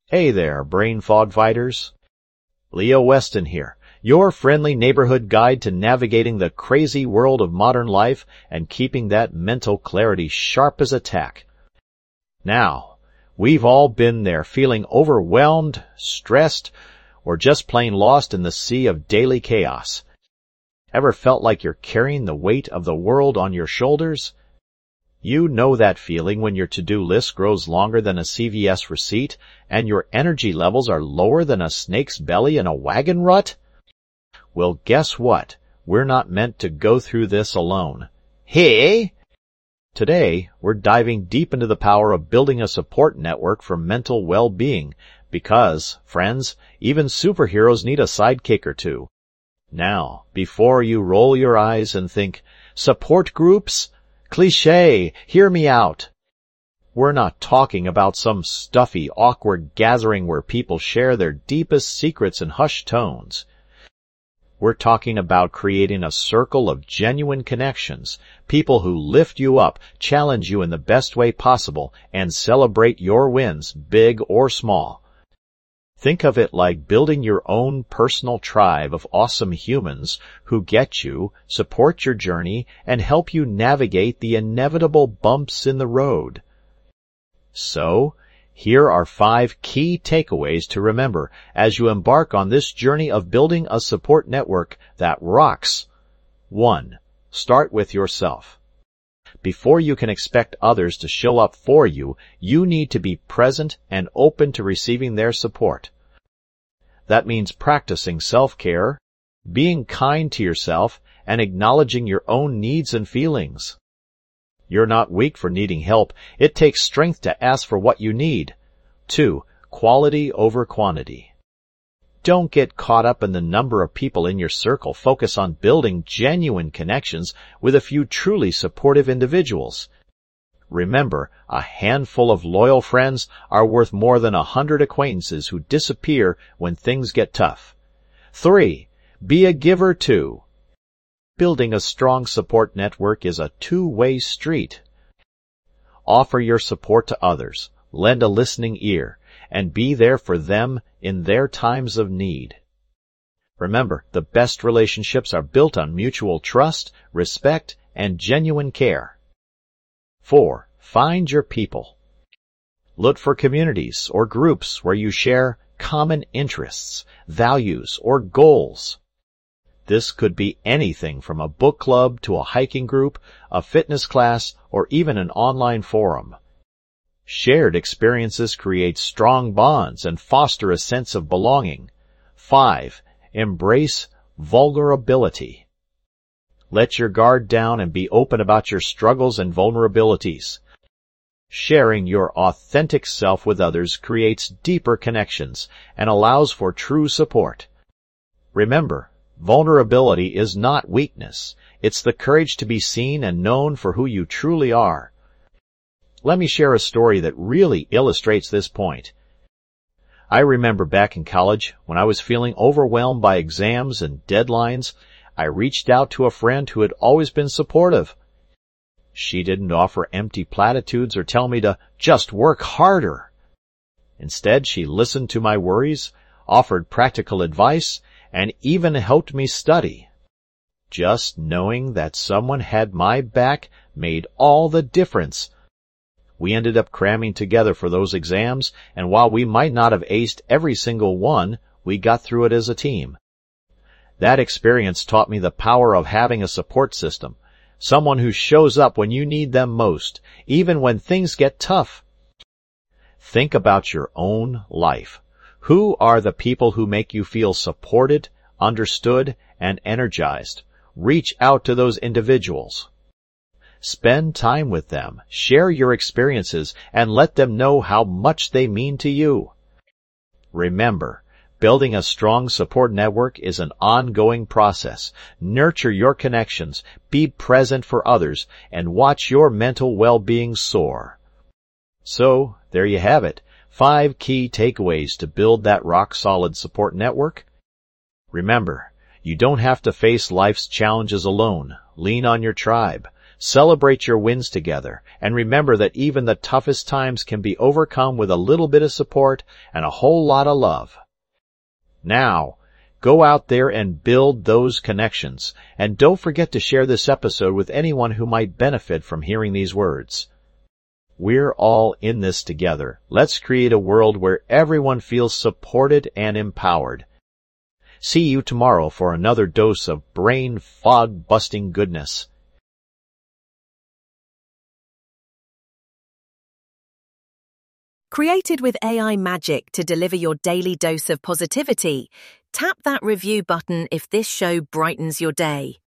Hey there, brain fog fighters. Leo Weston here, your friendly neighborhood guide to navigating the crazy world of modern life and keeping that mental clarity sharp as a tack. Now, we've all been there, feeling overwhelmed, stressed, or just plain lost in the sea of daily chaos. Ever felt like you're carrying the weight of the world on your shoulders? You know that feeling when your to-do list grows longer than a CVS receipt and your energy levels are lower than a snake's belly in a wagon rut? Well, guess what? We're not meant to go through this alone. Hey! Today, we're diving deep into the power of building a support network for mental well-being because, friends, even superheroes need a sidekick or two. Now, before you roll your eyes and think, support groups? Cliché, hear me out. We're not talking about some stuffy, awkward gathering where people share their deepest secrets in hushed tones. We're talking about creating a circle of genuine connections, people who lift you up, challenge you in the best way possible, and celebrate your wins, big or small. Think of it like building your own personal tribe of awesome humans who get you, support your journey, and help you navigate the inevitable bumps in the road. So, here are 5 key takeaways to remember as you embark on this journey of building a support network that rocks. 1. Start with yourself. Before you can expect others to show up for you, you need to be present and open to receiving their support. That means practicing self-care, being kind to yourself, and acknowledging your own needs and feelings. You're not weak for needing help. It takes strength to ask for what you need. 2. Quality over quantity. Don't get caught up in the number of people in your circle. Focus on building genuine connections with a few truly supportive individuals. Remember, a handful of loyal friends are worth more than 100 acquaintances who disappear when things get tough. 3. Be a giver too. Building a strong support network is a two-way street. Offer your support to others, lend a listening ear, and be there for them in their times of need. Remember, the best relationships are built on mutual trust, respect, and genuine care. 4. Find your people. Look for communities or groups where you share common interests, values, or goals. This could be anything from a book club to a hiking group, a fitness class, or even an online forum. Shared experiences create strong bonds and foster a sense of belonging. 5. Embrace vulnerability. Let your guard down and be open about your struggles and vulnerabilities. Sharing your authentic self with others creates deeper connections and allows for true support. Remember, vulnerability is not weakness. It's the courage to be seen and known for who you truly are. Let me share a story that really illustrates this point. I remember back in college, when I was feeling overwhelmed by exams and deadlines, I reached out to a friend who had always been supportive. She didn't offer empty platitudes or tell me to just work harder. Instead, she listened to my worries, offered practical advice, and even helped me study. Just knowing that someone had my back made all the difference. We ended up cramming together for those exams, and while we might not have aced every single one, we got through it as a team. That experience taught me the power of having a support system, someone who shows up when you need them most, even when things get tough. Think about your own life. Who are the people who make you feel supported, understood, and energized? Reach out to those individuals. Spend time with them, share your experiences, and let them know how much they mean to you. Remember, building a strong support network is an ongoing process. Nurture your connections, be present for others, and watch your mental well-being soar. So, there you have it. 5 key takeaways to build that rock-solid support network. Remember, you don't have to face life's challenges alone. Lean on your tribe. Celebrate your wins together, and remember that even the toughest times can be overcome with a little bit of support and a whole lot of love. Now, go out there and build those connections, and don't forget to share this episode with anyone who might benefit from hearing these words. We're all in this together. Let's create a world where everyone feels supported and empowered. See you tomorrow for another dose of brain fog-busting goodness. Created with AI magic to deliver your daily dose of positivity, tap that review button if this show brightens your day.